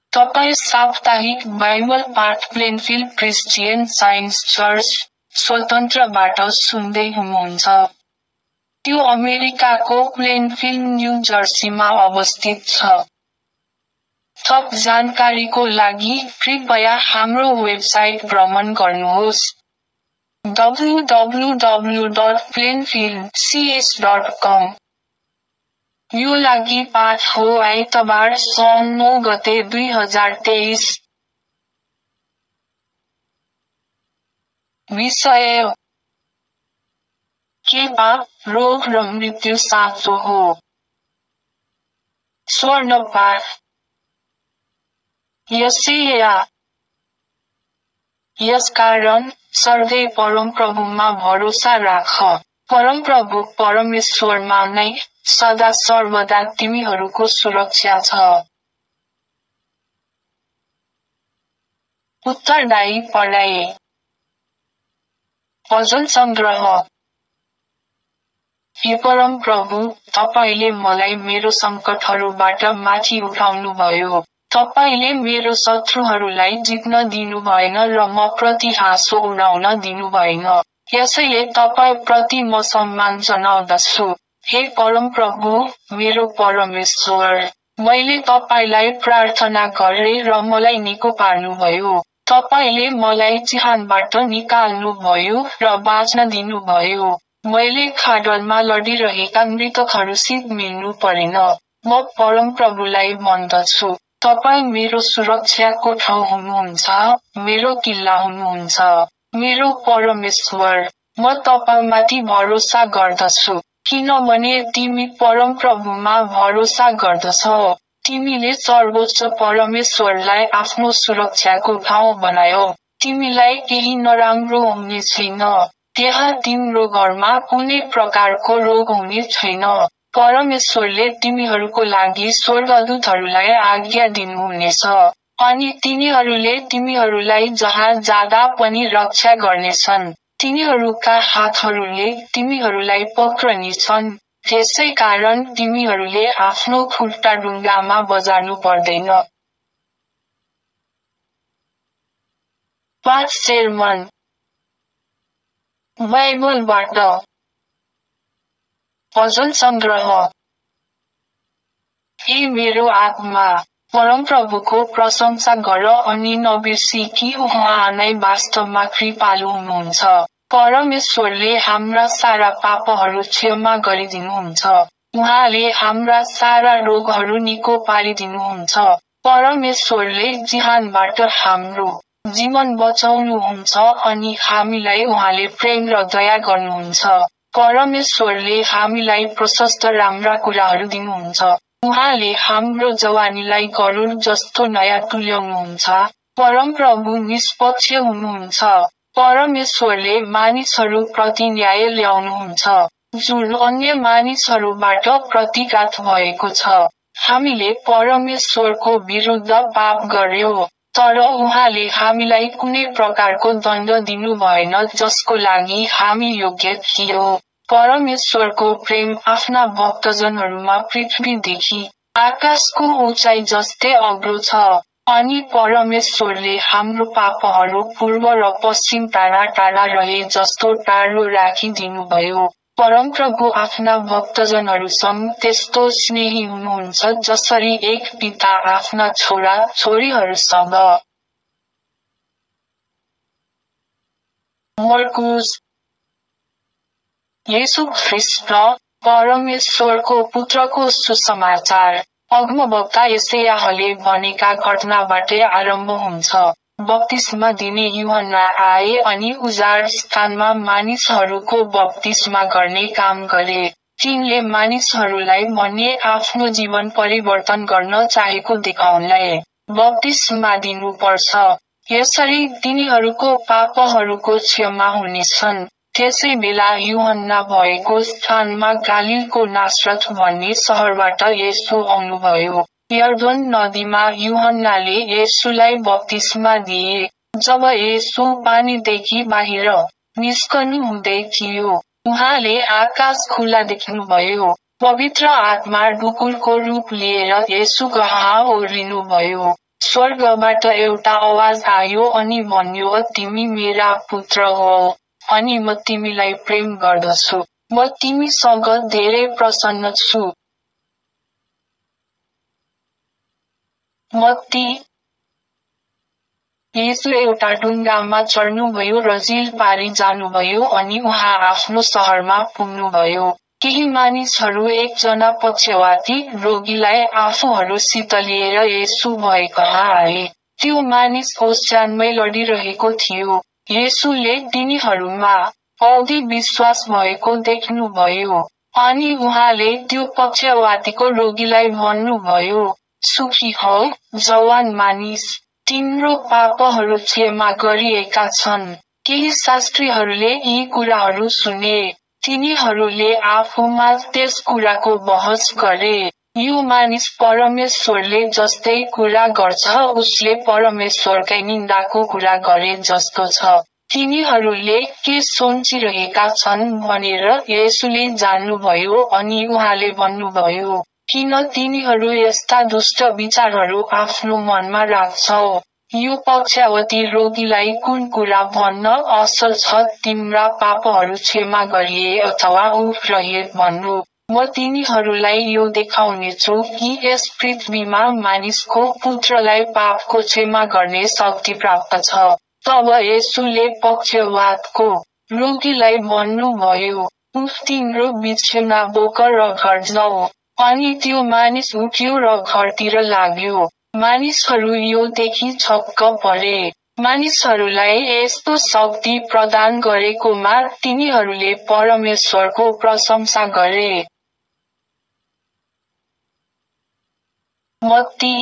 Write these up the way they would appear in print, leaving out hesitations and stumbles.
तपाईँ साप्ताहिक बाइबल पाठ प्लेनफिल्ड क्रिस्चियन साइन्स चर्च स्वतन्त्रबाट सुन्दै हुनुहुन्छ। त्यो अमेरिकाको प्लेनफिल्ड न्यू जर्सीमा अवस्थित छ। थप जानकारीको लागि कृपया हाम्रो वेबसाइट भ्रमण गर्नुहोस्। www.plainfieldcs.com। यो लागि पाठ हो आइतबार सौन 9 गते 2023। विषय: के पाप, रोग र मृत्यु साँचो हो? स्वर्ण पाठ: यशाया। यसकारण सधैँ परमप्रभुमा भरोसा राख। परमप्रभु परमेश्वरमा नै सदा सर्वदा तिमीहरूको सुरक्षा छ। उत्तरदायी पढाइ। भजन सङ्ग्रह। हे परमप्रभु, तपाईँले मलाई मेरो सङ्कटहरूबाट माथि उठाउनुभयो। तपाईँले मेरो शत्रुहरूलाई जित्न दिनुभएन र म प्रति हाँसो उडाउन दिनुभएन। यसैले तपाईँप्रति म सम्मान जनाउँदछु। हे परमप्रभु, मेरो परमेश्वर, मैले तपाईँलाई प्रार्थना गरेँ र मलाई निको पार्नुभयो। तपाईँले मलाई चिहानबाट निकाल्नुभयो र बाँच्न दिनुभयो। मैले खाडलमा लडिरहेका मृतकहरूसित मिल्नु परेन। म परमप्रभुलाई भन्दछु, तपाईँ मेरो सुरक्षाको ठाउँ हुनुहुन्छ, मेरो किल्ला हुनुहुन्छ, मेरो परमेश्वर। म तपाईँमाथि भरोसा गर्दछु, किनभने तिमी परमप्रभुमा भरोसा गर्दछौ। तिमीले सर्वोच्च परमेश्वरलाई आफ्नो सुरक्षाको ठाउँ बनायौ। तिमीलाई केही नराम्रो हुने छैन। त्यहाँ तिम्रो घरमा कुनै प्रकारको रोग हुने छैन। परमेश्वरले तिमीहरूको लागि स्वर्गदूतहरूलाई आज्ञा दिनुहुनेछ, अनि तिनीहरूले तिमीहरूलाई जहाँ जाँदा पनि रक्षा गर्नेछन्। तिनीहरूका हातहरूले तिमीहरूलाई पक्रनेछन्, त्यसैकारण तिमीहरूले आफ्नो खुट्टा ढुङ्गामा बजार्नु पर्दैन। पाठ सेर्मन बाइबलबाट। भजन सङ्ग्रह। हे मेरो आत्मा, परमप्रभुको प्रशंसा गर अनि नबिर्सी कि उहाँ नै वास्तवमा कृपालु हुनुहुन्छ। परमेश्वरले हाम्रा सारा पापहरू क्षमा गरिदिनुहुन्छ। उहाँले हाम्रा सारा रोगहरू निको पारिदिनुहुन्छ। परमेश्वरले जिहानबाट हाम्रो जीवन बचाउनुहुन्छ अनि हामीलाई उहाँले प्रेम र दया गर्नुहुन्छ। परमेश्वरले हामीलाई प्रशस्त राम्रा कुराहरू दिनुहुन्छ। उहाँले हाम्रो जवानीलाई गरुड जस्तो नयाँ तुल्याउनुहुन्छ। परमप्रभु निष्पक्ष हुनुहुन्छ। परमेश्वरले मानिसहरू प्रति न्याय ल्याउनुहुन्छ, जुन अन्य मानिसहरूबाट प्रतिघात भएको छ। हामीले परमेश्वरको विरुद्ध पाप गर्यौं, तर उहाँले हामीलाई कुनै प्रकारको दण्ड दिनु भएन जसको लागि हामी योग्य थियौं। परमेश्वरको प्रेम आफ्ना भक्तजनहरूमा पृथ्वीदेखि आकाशको उचाइ जस्तै अग्लो छ, अनि परमेश्वरले हाम्रो पापहरू पूर्व र पश्चिम टाढा टाढा रहे जस्तो टाढो राखिदिनुभयो। परमप्रभु आफ्ना भक्तजनहरूसँग त्यस्तो स्नेही हुनुहुन्छ जसरी एक पिता आफ्ना छोरा छोरीहरूसँग। मर्कुस। येशू ख्रीष्ट, परमेश्वरको पुत्रको सुसमाचार, अगमवक्ता यशायाहले भनेका घटनाबाटै आरम्भ हुन्छ। बप्तिस्मा दिने यूहन्ना आए अनि उजाड स्थानमा मानिसहरूको बप्तिस्मा गर्ने काम गरे। तिनले मानिसहरूलाई भने आफ्नो जीवन परिवर्तन गर्न चाहेको देखाउनलाई बप्तिस्मा दिनुपर्छ। यसरी तिनीहरूको पापहरूको क्षमा हुनेछन्। त्यसै बेला यूहन्ना भएको स्थानमा गालिलको नासरत भन्ने सहरबाट येशू आउनुभयो। यर्दन नदीमा यूहन्नाले येशूलाई बप्तिस्मा दिए। जब येशू पानीदेखि बाहिर निस्कनु हुँदै थियो, उहाँले आकाश खुला देख्नुभयो। पवित्र आत्मा ढुकुरको रूप लिएर येशू कहाँ ओर्लिनुभयो। स्वर्गबाट एउटा आवाज आयो अनि भन्यो, तिमी मेरा पुत्र हो अनि म तिमीलाई प्रेम गर्दछु। म तिमीसँग धेरै प्रसन्न छु। मत्ती। येशू एउटा डुङ्गामा चढ्नुभयो र झिल पारी जानुभयो अनि उहाँ आफ्नो सहरमा पुग्नुभयो। केही मानिसहरू एकजना पक्षवाती रोगीलाई आफूहरूसित लिएर येशू भएकहाँ आए। त्यो मानिस ओछ्यानमै लडिरहेको थियो। येशूले तिनीहरूमा औधी विश्वास भएको देख्नुभयो। अनि उहाँले त्यो पक्षवातीको रोगीलाई भन्नुभयो, सुखी हौ, जवान मानिस, तिम्रो पापहरू क्षमा गरिएका छन्। केही शास्त्रीहरूले यी कुराहरू सुने। तिनीहरूले आफूमा त्यस कुराको बहस गरे, यो मानिस परमेश्वरले जस्तै कुरा गर्छ, उसले परमेश्वरकै निन्दाको कुरा गरे जस्तो छ। तिनीहरूले के सोचिरहेका छन् भनेर येशूले जान्नुभयो अनि उहाँले भन्नुभयो, किन तिनीहरू यस्ता दुष्ट विचारहरू आफ्नो मनमा राख्छौ? यो पक्षवाती रोगीलाई कुन कुरा भन्न असल छ, तिम्रा पापहरू क्षमा गरिए अथवा उठ र हिँड भन्नु? म तिनीहरूलाई यो देखाउनेछु कि यस पृथ्वीमा मानिसको पुत्रलाई पापको क्षमा गर्ने शक्ति प्राप्त छ। तब येशूले पक्षवातको रोगीलाई भन्नुभयो, उठ, तिम्रो बिछ्यौना बोक र घर जाऊ। अनि त्यो मानिस उठ्यो र घरतिर लाग्यो। मानिसहरू यो देखि छक्क परे। मानिसहरूलाई यस्तो शक्ति प्रदान गरेकोमा तिनीहरूले परमेश्वरको प्रशंसा गरे। मत्ती।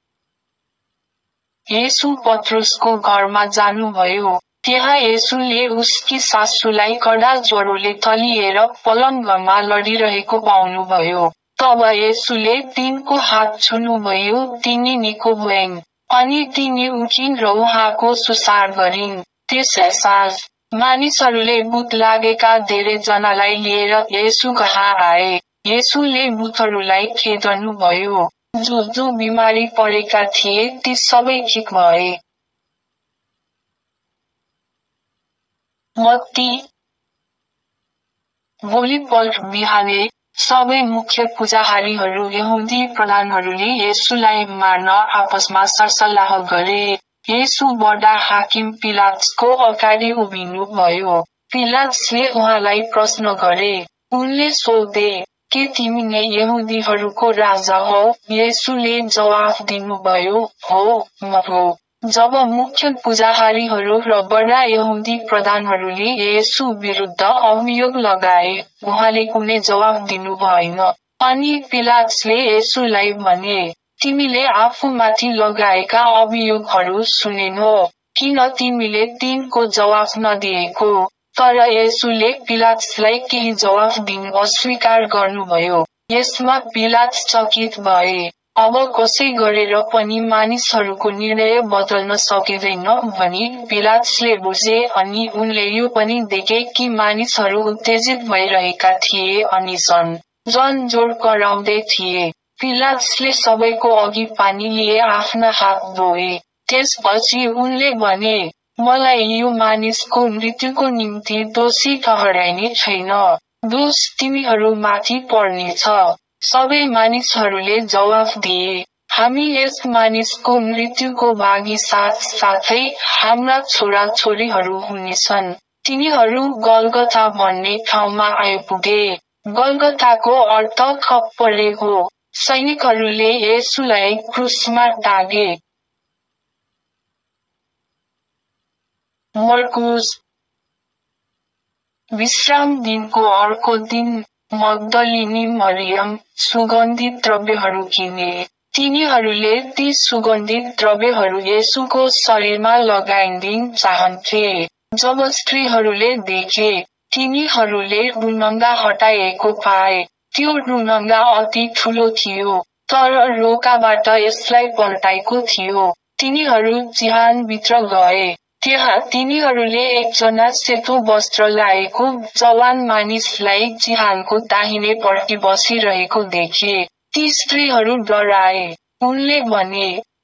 येशू पत्रुसको घरमा जानुभयो। त्यहाँ येशूले उसकी सासूलाई कडा ज्वरोले थलिएर पलङ्गमा लडिरहेको पाउनुभयो। तब येशूले तिनको हात छुनुभयो, तिनी निको भइन्। अनि तिनी उठिन् र उहाँको सुसार गरिन्। त्यसै साँझ मानिसहरूले भूत लागेका धेरैजनालाई लिएर येशूकहाँ आए। येशूले भूतहरूलाई खेदनुभयो। जो बिमारी परेका थिए ती सबै ठिक भए। मत्ती। भोलिपल्ट बिहानै सबै मुख्य पुजारीहरू यहुदी प्रधानहरूले येशूलाई मार्न आपसमा सरसल्लाह गरे। येशू बडा हाकिम पिलातसको अगाडि उभिनुभयो। पिलातसले उहाँलाई प्रश्न गरे। उनले सोधे, के तिमी नै यहुदीहरूको राजा हौ? येशूले जवाफ दिनुभयो, हो, म हो। जब मुख्य पुजारीहरू र बडा यहुदी प्रधानहरूले येशू विरुद्ध अभियोग लगाए, उहाँले कुनै जवाफ दिनु भएन। अनि पिलातसले येशूलाई भने, तिमीले आफूमाथि लगाएका अभियोगहरू सुनेनौ, किन तिमीले तिनको जवाफ नदिएको? तर येशूले पिलातसलाई केही जवाफ दिनु अस्वीकार गर्नुभयो। यसमा पिलात चकित भए। अब कसै गरेर पनि मानिसहरूको निर्णय बदल्न सकिँदैन भनी पिलातसले बुझे अनि उनले यो पनि देखे कि मानिसहरू उत्तेजित भइरहेका थिए अनि जनजोड गराउँदै थिए। पिलातसले सबैको अघि पानी लिए आफ्ना हात धोए। त्यसपछि उनले भने, मलाई यो मानिसको मृत्युको निम्ति दोषी ठहराइने छैन। दोष तिमीहरूमाथि पर्नेछ। सबै मानिसहरूले जवाफ दिए, हामी यस मानिसको मृत्युको भागी साथसाथै हाम्रा छोराछोरीहरू हुनेछन्। तिनीहरू गलगथा भन्ने ठाउँमा आइपुगे। गलगथाको अर्थ खप्परे हो। सैनिकहरूले येशूलाई क्रुसमा टाँगे। मर्कुस। विश्राम दिनको अर्को दिन, मग्दलिनी मरियम सुगन्धित द्रव्यहरू किने। तिनीहरूले ती सुगन्धित द्रव्यहरू येशूको शरीरमा लगाइदिन चाहन्थे। जब स्त्रीहरूले देखे, तिनीहरूले रुनङ्गा हटाएको पाए। त्यो रुनङ्गा अति ठुलो थियो, तर रोकाबाट यसलाई पल्टाएको थियो। तिनीहरू चिहानभित्र गए। त्यहाँ तिनीहरूले एकजना सेतो वस्त्र लाएको जवान मानिसलाई चिहानको दाहिनेपट्टि बसिरहेको देखे। ती स्त्रीहरू डराए। उनले भने,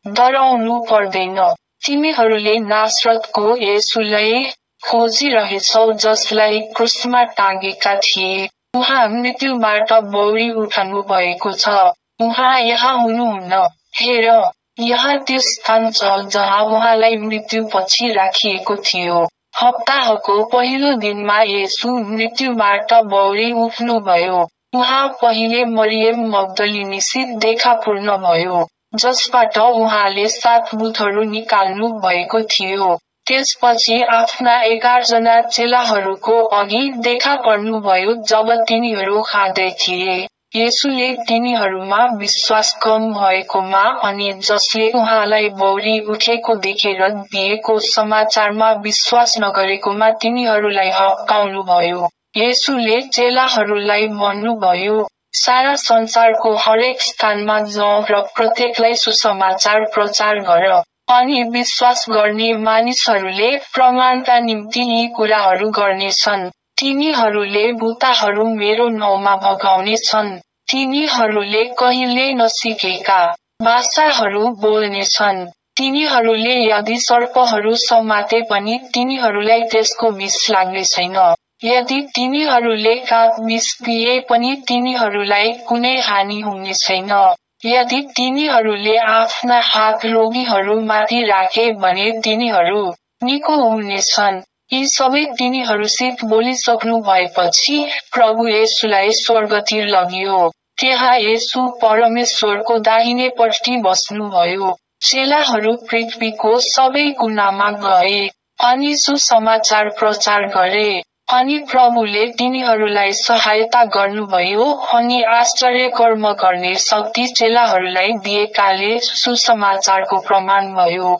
डराउनु पर्दैन। तिमीहरूले नासरतको येशूलाई खोजिरहेछौ जसलाई क्रुसमा टाँगेका थिए। उहाँ मृत्युबाट बौरी उठ्नु भएको छ। उहाँ यहाँ हुनुहुन्न। हेर, यहाँ त्यो स्थान छ जहाँ उहाँलाई मृत्युपछि राखिएको थियो। हप्ताहको पहिलो दिनमा येशू मृत्युबाट बौरी उठ्नुभयो। उहाँ पहिले मरियम मग्दलिनीसित देखा पूर्ण भयो, जसबाट उहाँले 7 भूतहरू निकाल्नु भएको थियो। त्यसपछि आफ्ना 11 जना चेलाहरूको अघि देखा पर्नुभयो जब तिनीहरू खाँदै थिए। येशूले तिनीहरूमा विश्वास कम भएकोमा अनि जसले उहाँलाई बौरी उठेको देखेर दिएको समाचारमा विश्वास नगरेकोमा तिनीहरूलाई हप्काउनुभयो। येशूले चेलाहरूलाई भन्नुभयो, सारा संसारको हरेक स्थानमा जाऊ र प्रत्येकलाई सुसमाचार प्रचार गर। अनि विश्वास गर्ने मानिसहरूले प्रमाणका निम्ति यी कुराहरू गर्नेछन्। तिनीहरूले भूतहरू मेरो नाउँमा भगाउनेछन्। तिनीहरूले कहिले नसिकेका भाषाहरू बोल्नेछन्। तिनीहरूले यदि सर्पहरू समाते पनि तिनीहरूलाई त्यसको विष लाग्ने छैन। यदि तिनीहरूले काग विष पिए पनि तिनीहरूलाई कुनै हानि हुने छैन। यदि तिनीहरूले आफ्ना हात रोगीहरूमाथि राखे भने तिनीहरू निको हुनेछन्। यी सबै तिनीहरूसित बोलिसक्नु भएपछि प्रभु येशूलाई स्वर्गतिर लगियो। त्यहाँ येशू परमेश्वरको दाहिनेपट्टि बस्नुभयो। चेलाहरू पृथ्वीको सबै कुनामा गए अनि सुसमाचार प्रचार गरे। अनि प्रभुले तिनीहरूलाई सहायता गर्नुभयो अनि आश्चर्यकर्म गर्ने शक्ति चेलाहरूलाई दिएकाले सुसमाचारको प्रमाण भयो।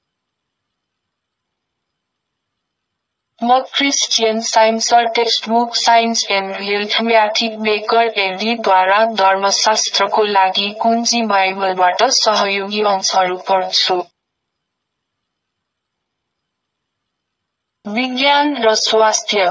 म Christian Science textbook Science and Health म्याथी बेकर एडीद्वारा धर्मशास्त्रको लागि कुञ्जी बाइबलबाट सहयोगी अंशहरू पढ्छु। विज्ञान र स्वास्थ्य।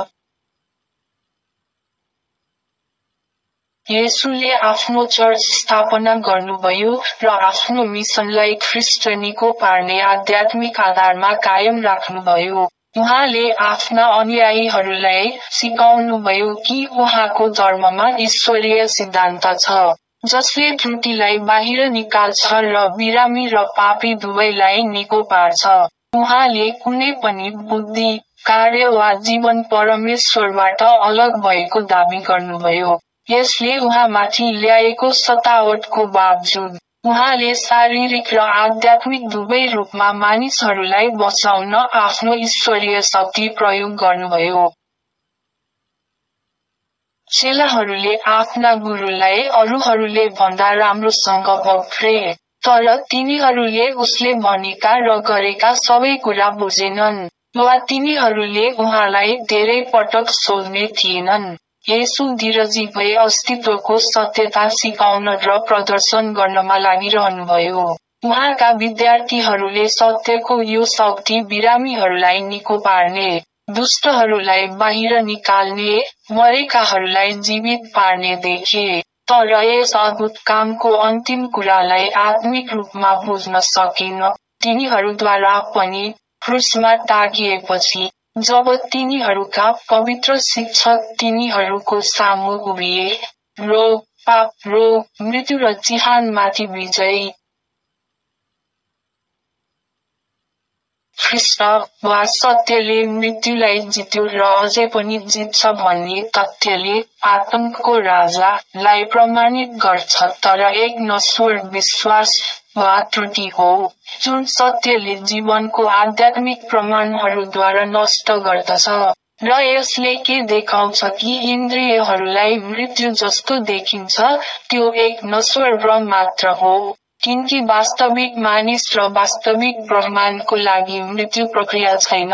येशूले आफ्नो चर्च स्थापना गर्नुभयो र आफ्नो मिसनलाई ख्रिस्टनीको पार्ने आध्यात्मिक आधारमा कायम राख्नुभयो। उहाँले आफ्ना अनुयायीहरूलाई सिकाउनुभयो कि उहाँको धर्ममा ईश्वरीय सिद्धान्त छ, जसले त्रुटिलाई बाहिर निकाल्छ र बिरामी र पापी दुवैलाई निको पार्छ। उहाँले कुनै पनि बुद्धि, कार्य वा जीवन परमेश्वरबाट अलग भएको दाबी गर्नुभयो। यसले उहाँमाथि ल्याएको सतावटको बावजुद, उहाँले शारीरिक र आध्यात्मिक दुवै रूपमा मानिसहरूलाई बचाउन आफ्नो ईश्वरीय शक्ति प्रयोग गर्नुभयो। चेलाहरूले आफ्ना गुरुलाई अरूहरूले भन्दा राम्रोसँग पक्रे, तर तिनीहरूले उसले भनेका र गरेका सबै कुरा बुझेनन्, वा तिनीहरूले उहाँलाई धेरै पटक सोध्ने थिएनन्। येशू धीरजी भई अस्तित्वको सत्यता सिकाउन र प्रदर्शन गर्नमा लागिरहनुभयो। उहाँका विद्यार्थीहरूले सत्यको यो शक्ति बिरामीहरूलाई निको पार्ने, दुष्टहरूलाई बाहिर निकाल्ने, मरेकाहरूलाई जीवित पार्ने देखे। तर यस अद्भुत कामको अन्तिम कुरालाई आत्मिक रूपमा बुझ्न सकेन तिनीहरूद्वारा पनि। क्रुसमा टाँगिएपछि जब तिनीहरूका पवित्र शिक्षक तिनीहरूको सामु उभिए, रोग, पाप, रोग, मृत्यु र चिहानमाथि विजयी ख्रिस्ट वा सत्यले मृत्युलाई जित्यो र अझै पनि जित्छ भन्ने तथ्यले आतङ्कको राजालाई प्रमाणित गर्छ। तर एक नश्वर विश्वास वा त्रुटि हो, जुन सत्यले जीवनको आध्यात्मिक प्रमाणहरूद्वारा नष्ट गर्दछ। र यसले के देखाउँछ कि इन्द्रियहरूलाई मृत्यु जस्तो देखिन्छ, त्यो एक नश्वर भ्रम मात्र हो, किनकि वास्तविक मानिस र वास्तविक ब्रह्माण्डको लागि मृत्यु प्रक्रिया छैन।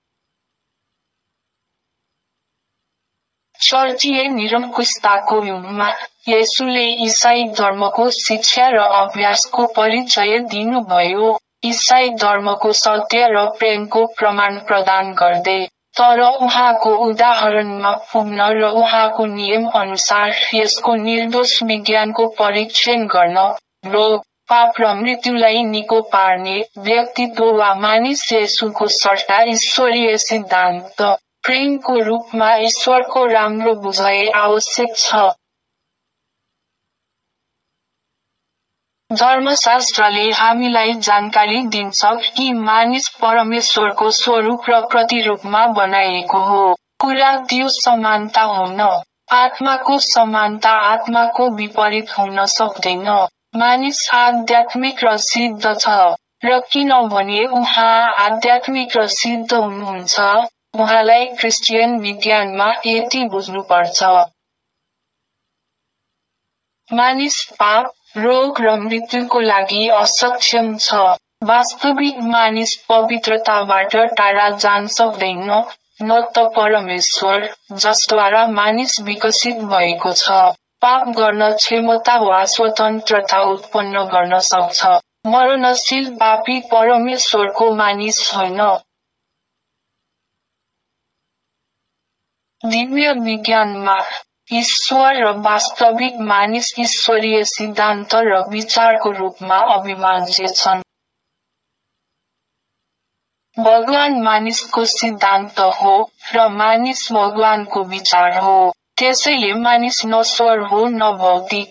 चर्चीय निरङ्कुशताको युगमा येशूले ईसाई धर्मको शिक्षा र अभ्यासको परिचय दिनुभयो, ईसाई धर्मको सत्य र प्रेमको प्रमाण प्रदान गर्दै। तर उहाँको उदाहरणमा पुग्न र उहाँको नियम अनुसार यसको निर्दोष विज्ञानको परीक्षण गर्न, रोग, पाप र मृत्युलाई निको पार्ने व्यक्तित्व वा मानिस येशूको सट्टा ईश्वरीय सिद्धान्त प्रेमको रूपमा ईश्वरको राम्रो बुझाइ आवश्यक छ। धर्मशास्त्रले हामीलाई जानकारी दिन्छ कि मानिस परमेश्वरको स्वरूप र प्रतिरूपमा बनाइएको हो। कुरा त्यो समानता हुन। आत्माको समानता आत्माको विपरीत हुन सक्दैन। मानिस आध्यात्मिक र सिद्ध छ। र किनभने उहाँ आध्यात्मिक र सिद्ध हुनुहुन्छ, उहाँलाई क्रिस्चियन विज्ञानमा यति बुझ्नुपर्छ। मानिस पाप, रोग र मृत्युको लागि असक्षम छ। वास्तविक मानिस पवित्रताबाट टाढा जान सक्दैन, न त परमेश्वर, जसद्वारा मानिस विकसित भएको छ, पाप गर्न क्षमता वा स्वतन्त्रता उत्पन्न गर्न सक्छ। मरणशील पापी परमेश्वरको मानिस होइन। दिव्य विज्ञानमा ईश्वर र वास्तविक मानिस ईश्वरीय सिद्धान्त र विचारको रूपमा अविभाज्य छन्। भगवान मानिसको सिद्धान्त हो, र मानिस भगवानको विचार हो। त्यसैले मानिस नश्वर हो न भौतिक।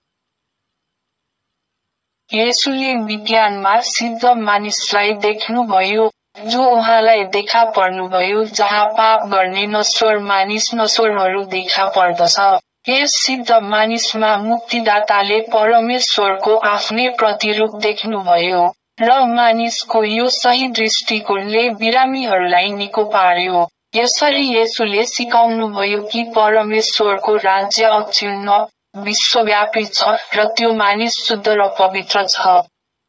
येशूले विज्ञानमा सिद्ध मानिसलाई देख्नुभयो, जो उहाँलाई देखा पर्नुभयो जहाँ पाप गर्ने नश्वर मानिस नश्वरहरू देखा पर्दछ। यस सिद्ध मानिसमा मुक्तिदाताले परमेश्वरको आफ्नै प्रतिरूप देख्नुभयो, र मानिसको यो सही दृष्टिकोणले बिरामीहरूलाई निको पार्यो। यसरी येशूले सिकाउनुभयो कि परमेश्वरको राज्य अक्षुण्ण, विश्वव्यापी छ, र त्यो मानिस शुद्ध र पवित्र छ।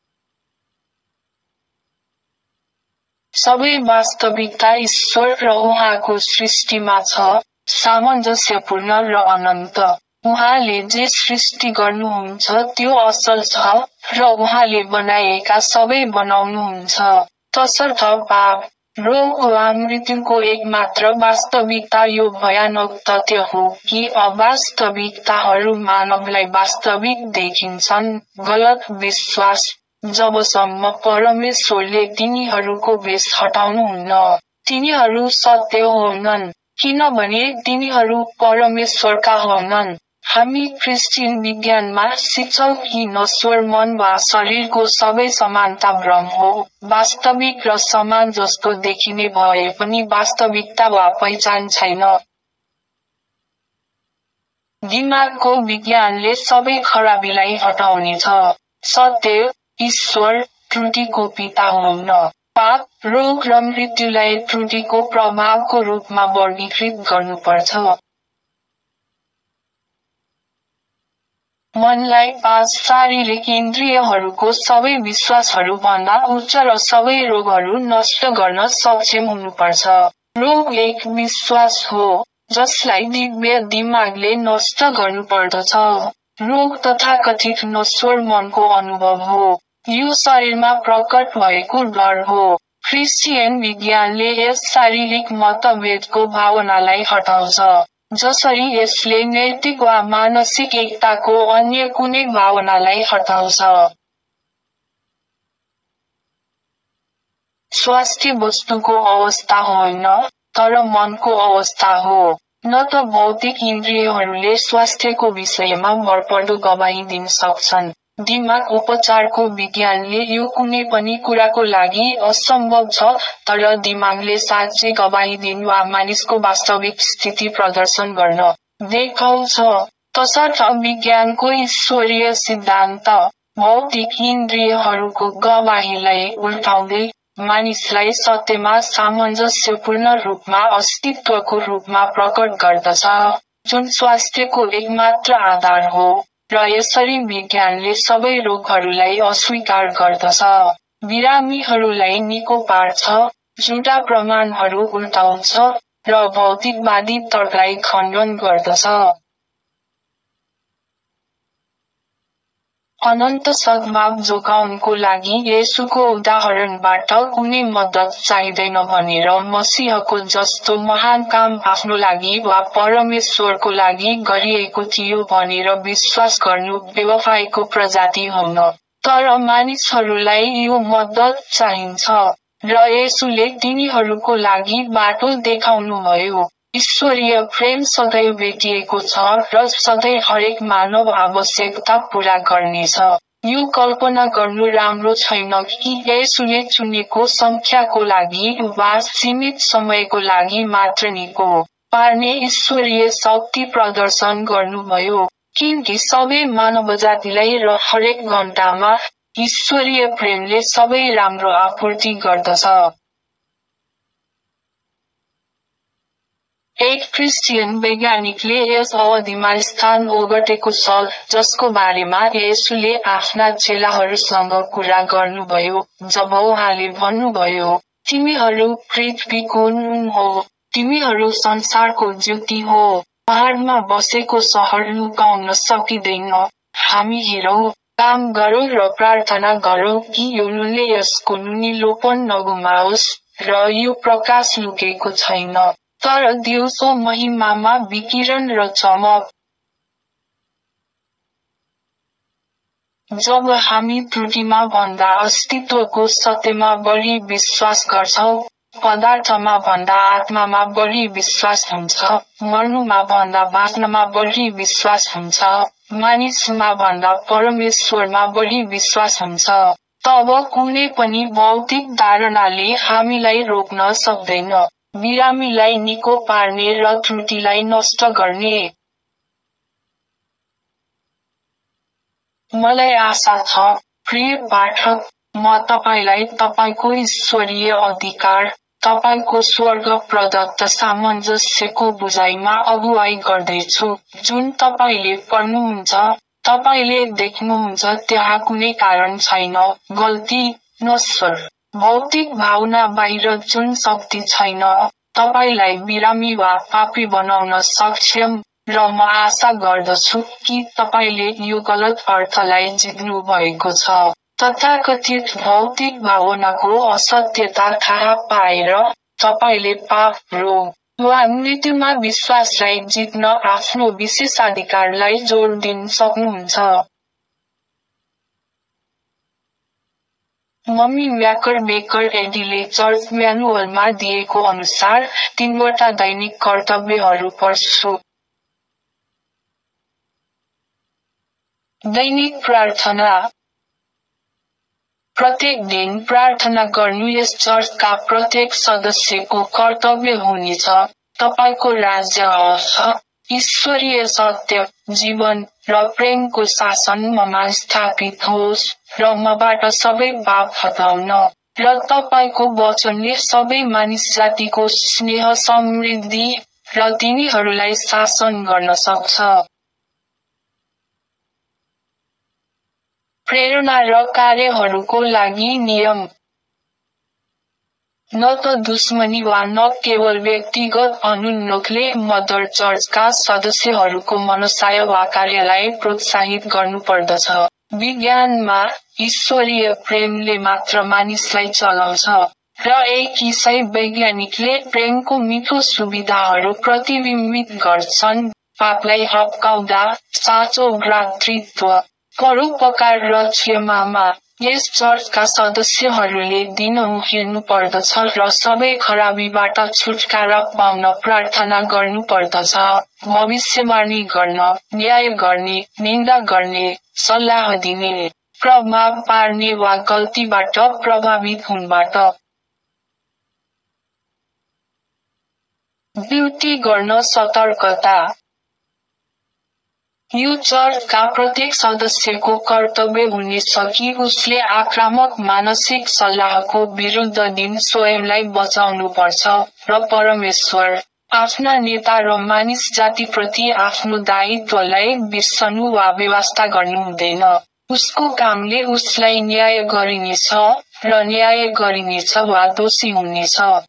सबै वास्तविकता ईश्वर र उहाँको सृष्टिमा छ, सामञ्जस्यपूर्ण र अनन्त। उहाँले जे सृष्टि गर्नुहुन्छ त्यो असल छ, र उहाँले बनाएका सबै बनाउनुहुन्छ। तसर्थ पाप, रोग वा मृत्युको एकमात्र वास्तविकता यो भयानक तथ्य हो कि अवास्तविकताहरू मानवलाई वास्तविक देखिन्छन्। गलत विश्वास जबसम्म परमेश्वरले तिनीहरूको भेष हटाउनुहुन्न, तिनीहरू सत्य होइनन्, किनभने तिनीहरू परमेश्वरका होइनन्। हामी क्रिस्चियन विज्ञानमा सिक्छौँ कि नश्वर मन वा शरीरको सबै समानता भ्रम हो, वास्तविक र समान जस्तो देखिने भए पनि वास्तविकता वा पहिचान छैन। दिमागको विज्ञानले सबै खराबीलाई हटाउनेछ। सत्य, ईश्वर, त्रुटिको पिता हुन्। पाप, रोग र मृत्युलाई त्रुटिको प्रभावको रूपमा वर्गीकृत गर्नुपर्छ। मनलाई 5 शारीरिक इन्द्रियहरूको सबै विश्वासहरूभन्दा उच्च र सबै रोगहरू नष्ट गर्न सक्षम हुनुपर्छ। रोग एक विश्वास हो, जसलाई दिव्य दिमागले नष्ट गर्नुपर्दछ। रोग तथाकथित नश्वर मनको अनुभव हो। यो शरीरमा प्रकट भएको डर हो। क्रिस्चियन विज्ञानले यस शारीरिक मतभेदको भावनालाई हटाउँछ, जसरी यसले नैतिक वा मानसिक एकताको अन्य कुनै भावनालाई हटाउँछ। स्वास्थ्य वस्तुको अवस्था होइन, तर मनको अवस्था हो। न त भौतिक इन्द्रियहरूले स्वास्थ्यको विषयमा भरपर्दो गवाही दिन सक्छन्। दिमाग उपचारको विज्ञानले यो कुनै पनि कुराको लागि असम्भव छ, तर दिमागले साँच्चै गवाही दिन वा मानिसको वास्तविक स्थिति प्रदर्शन गर्न देखाउँछ। तसर्थ विज्ञानको ईश्वरीय सिद्धान्त, भौतिक इन्द्रियहरूको गवाहीलाई उल्टाउँदै, मानिसलाई सत्यमा सामञ्जस्यपूर्ण रूपमा अस्तित्वको रूपमा प्रकट गर्दछ, जुन स्वास्थ्यको एकमात्र आधार हो, र यसरी विज्ञानले सबै रोगहरूलाई अस्वीकार गर्दछ, बिरामीहरूलाई निको पार्छ, झुटा प्रमाणहरू उल्टाउँछ, र भौतिकवादी तर्कलाई खण्डन गर्दछ। अनन्त सद्भाव जोगाउनको लागि येशूको उदाहरणबाट कुनै मद्दत चाहिँदैन भनेर मसीहको जस्तो महान काम आफ्नो लागि वा परमेश्वरको लागि गरिएको थियो भनेर विश्वास गर्नु बेवफाइको प्रजाति हुन्। तर मानिसहरूलाई यो मद्दत चाहिन्छ र येशूले तिनीहरूको लागि बाटो देखाउनुभयो। ईश्वरीय प्रेम सधैँ भेटिएको छ र सधैँ हरेक मानव आवश्यकता पूरा गर्नेछ। यो कल्पना गर्नु राम्रो छैन कि येशूले चुनेको संख्याको लागि वा सीमित समयको लागि मात्र निको पार्ने ईश्वरीय शक्ति प्रदर्शन गर्नुभयो, किनकि सबै मानवजातिलाई र हरेक घण्टामा ईश्वरीय प्रेमले सबै राम्रो आपूर्ति गर्दछ। एक क्रिस्चियन वैज्ञानिकले यस अवधिमा स्थान ओगटेको छ जसको बारेमा येशूले आफ्ना चेलाहरूसँग कुरा गर्नुभयो जब उहाँले भन्नुभयो, तिमीहरू पृथ्वीको नुन हो, तिमीहरू संसारको ज्योति हो। पहाडमा बसेको सहर लुकाउन सकिँदैन। हामी हेरौँ, काम गरौँ र प्रार्थना गरौँ कि यो नुनले यसको नुनिलोपन नगुमाओस् र यो प्रकाश लुकेको छैन, तर दिउँसो महिमामा विकिरण र चमक। जब हामी त्रुटिमा भन्दा अस्तित्वको सत्यमा बढी विश्वास गर्छौँ, पदार्थमा भन्दा आत्मामा बढी विश्वास हुन्छ, मर्नुमा भन्दा बाँच्नमा बढी विश्वास हुन्छ, मानिसमा भन्दा परमेश्वरमा बढी विश्वास हुन्छ, तब कुनै पनि भौतिक धारणाले हामीलाई रोक्न सक्दैन, बिरामीलाई निको पार्ने र त्रुटिलाई नष्ट गर्ने। मलाई आशा छ, प्रिय पाठक, म तपाईलाई तपाईको ईश्वरीय अधिकार, तपाईको स्वर्ग प्रदत्त सामञ्जस्यको बुझाइमा अगुवाई गर्दैछु, जुन तपाईले पढ्नुहुन्छ, तपाईले देख्नुहुन्छ त्यहाँ कुनै कारण छैन, गल्ती, नश्वर, भौतिक भावना बाहिर जुन शक्ति छैन, तपाईलाई बिरामी वा पापी बनाउन सक्षम, र म आशा गर्दछु कि तपाईले यो गलत अर्थलाई जित्नु भएको छ। तथाकथित भौतिक भावनाको असत्यता थाहा पाएर तपाईले पाप, रोग वा मृत्युमा विश्वासलाई जित्न आफ्नो विशेषाधिकारलाई जोड दिन सक्नुहुन्छ। मम्मी म्याकर एडीले चर्च म्यानुअलमा दिएको अनुसार 3वटा दैनिक कर्तव्यहरू पढ्छु। दैनिक प्रार्थना। प्रत्येक दिन प्रार्थना गर्नु यस चर्चका प्रत्येक सदस्यको कर्तव्य हुनेछ। तपाईको राज्य आओस्, ईश्वरीय सत्य, जीवन र प्रेमको शासन ममा स्थापित होस् र मबाट सबै पाप हटाउन र तपाईको वचनले सबै मानिस जातिको स्नेह समृद्धि र तिनीहरूलाई शासन गर्न सक्छ। प्रेरणा र कार्यहरूको लागि नियम। न त दुश्मनी वा न केवल व्यक्तिगत अनुन्नोखले मदर चर्चका सदस्यहरूको मनसाय वा कार्यलाई प्रोत्साहित गर्नुपर्दछ। विज्ञानमा, ईश्वरीय प्रेमले मात्र मानिसलाई चलाउँछ, र एक ईसाई वैज्ञानिकले प्रेमको मिठो सुविधाहरू प्रतिबिम्बित गर्छन्, पापलाई हप्काउँदा, साँचो भ्रातृत्व, परोपकार र क्षमामा। यस चर्चका सदस्यहरूले दिनहुँ हिँड्नुपर्दछ र सबै खराबीबाट छुटकारा पाउन प्रार्थना गर्नुपर्दछ, भविष्यवाणी गर्न, न्याय गर्ने, निन्दा गर्ने, सल्लाह दिने, प्रभाव पार्ने वा गल्तीबाट प्रभावित हुनबाट ड्युटी गर्न सतर्कता। यो चर्चका प्रत्येक सदस्यको कर्तव्य हुनेछ कि उसले आक्रामक मानसिक सल्लाहको विरुद्ध दिन स्वयंलाई बचाउनुपर्छ र परमेश्वर, आफ्ना नेता र मानिस जातिप्रति आफ्नो दायित्वलाई बिर्सनु वा बेवास्ता गर्नु हुँदैन। उसको कामले उसलाई न्याय गरिनेछ र न्याय गरिनेछ वा दोषी हुनेछ।